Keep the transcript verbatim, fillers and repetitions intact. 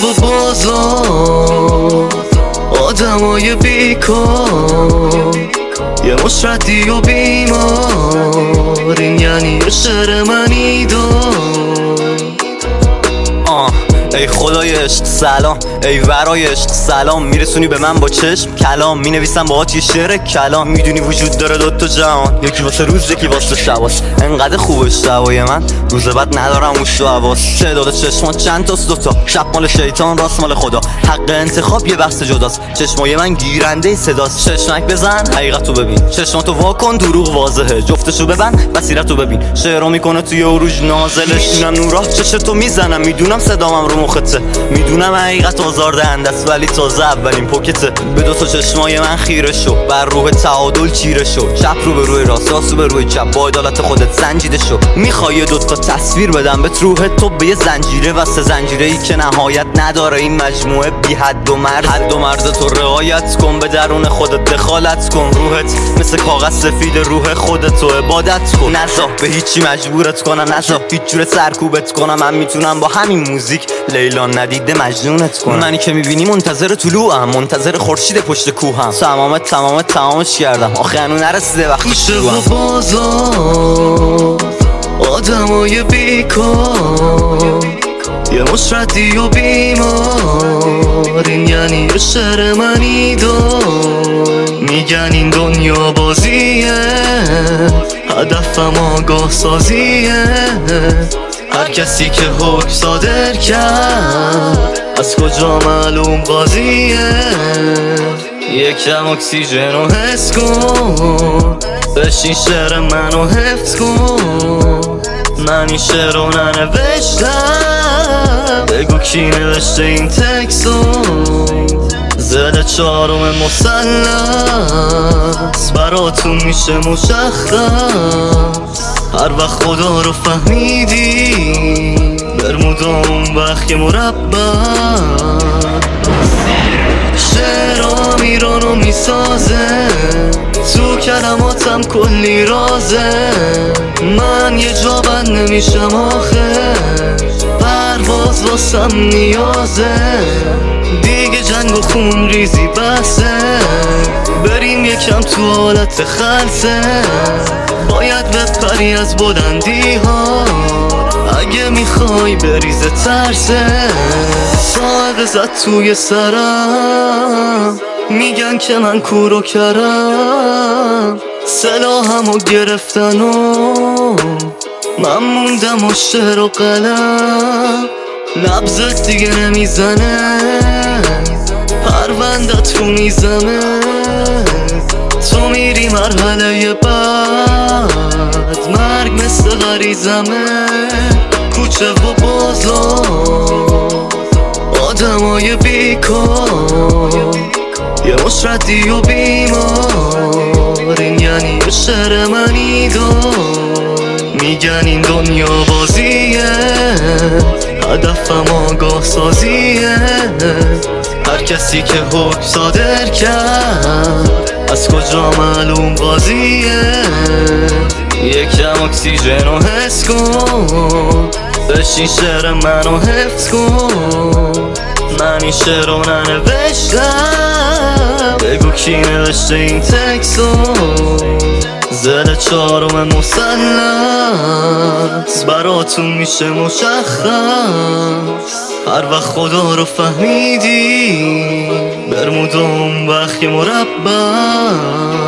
و بازار آدمای بیکار یه مش ردی و بیمار، این یعنی یه شعر منی دار. آه ای خدای عشق سلام، ای ورای عشق سلام، میرسونی به من با چشم کلام، مینویسم باهات یه شعر کلام. میدونی وجود داره دوتا جهان، یکی واسه روز یکی واسه شباست. انقدر خوبه شبای من، روز بعد ندارم اوش و حواس. تعداد چشمات چند تاست؟ دوتا. شب مال شیطان، راست مال خدا. حق انتخاب یه بحث جداست. چشمای من گیرنده صداست. چشمک بزن حقیقتو ببین، چشماتو واکن دروغ واضحه. جفتشو ببند بصیرتو ببین. شعرو میکنه توی عروج نازلش، میشونم نورا چشتو میزنم. میدونم صدامم رو مخته، میدونم حقیقت آزاردهنده است، ولی تازه اولین پوکته. به دوتا چشمای من خیره شو، بر روح تعادل چیره شو. چپ رو به روی راست، راست رو به روی چپ، با عدالت خودت سنجیده شو. میخوای دوتا تصویر بدم به روح تو، به یه زنجیره و سه زنجیره ای که نهایت نداره. این مجموعه بی حد و مرز، حد و مرز تو رعایت کن. به درون خودت دخالت کن. روحت مثل کاغذ سفید، روح خودت رو عبادت کن. نزا به هیچی مجبورت کنم، نزا هیچ جور سرکوبت کنم. من میتونم با همین موزیک لیلا ندیده مجنونت کنم. منی که میبینی منتظر طلوعم، منتظر خورشید پشت کوهم. تمام تمام تمامش کردم، آخه هنوز نرسیده وقتی کوچه و بازار آدمای بیکار یه مش ردی و بیمار، این یعنی یه شعر منی دار. میگن این دنیا بازیه، هدفم آگاه سازیه. هر کسی که حکم صادر کرد از کجا معلوم قاضیه. یکم اکسیژن رو حس کن، بشین شعر منو حفظ کن. من این شعر رو ننوشتم، بگو کی نوشته این تکستو. زل چهارم مثلث براتون میشه مشخص. هر وقت خدا رو فهمیدی، برمودا اون وقت که مربع. شعرام ایرانو میسازه، تو کلماتم کلی رازه. من یه جا بند نمیشم آخه، پرواز واسم نیازه. دیگه جنگ و خون ریزی بسه، بریم یکم تو حالت خلصه. باید بپری از بلندی ها، اگه میخوای بریزه ترسه. صاحب زد توی سرم، میگن که من کور و کرم. سلاحمو گرفتن و من موندم و شعر و قلم. نبضت دیگه نمیزنه، پروندت رو میزمه. تو میری مرحله بعد، مرگ مثل غریزمه. کوچه و بازار آدمای بیکار یه مش ردی و بیمار، این یعنی یه شعر منی دار. میگن این دنیا بازیه، هدفم آگاه سازیه. هر کسی که حکم صادر کرد از کجا معلوم قاضیه. یکم اکسیژن رو حس کن، بشین شعر منو حفظ کن. من این شعر رو ننوشتم، بگو کی نوشته این تکستو. زل چهارم مثلث براتون میشه مشخص. هر وقت خدا رو فهمیدی، برمودا اون وقت که مربع.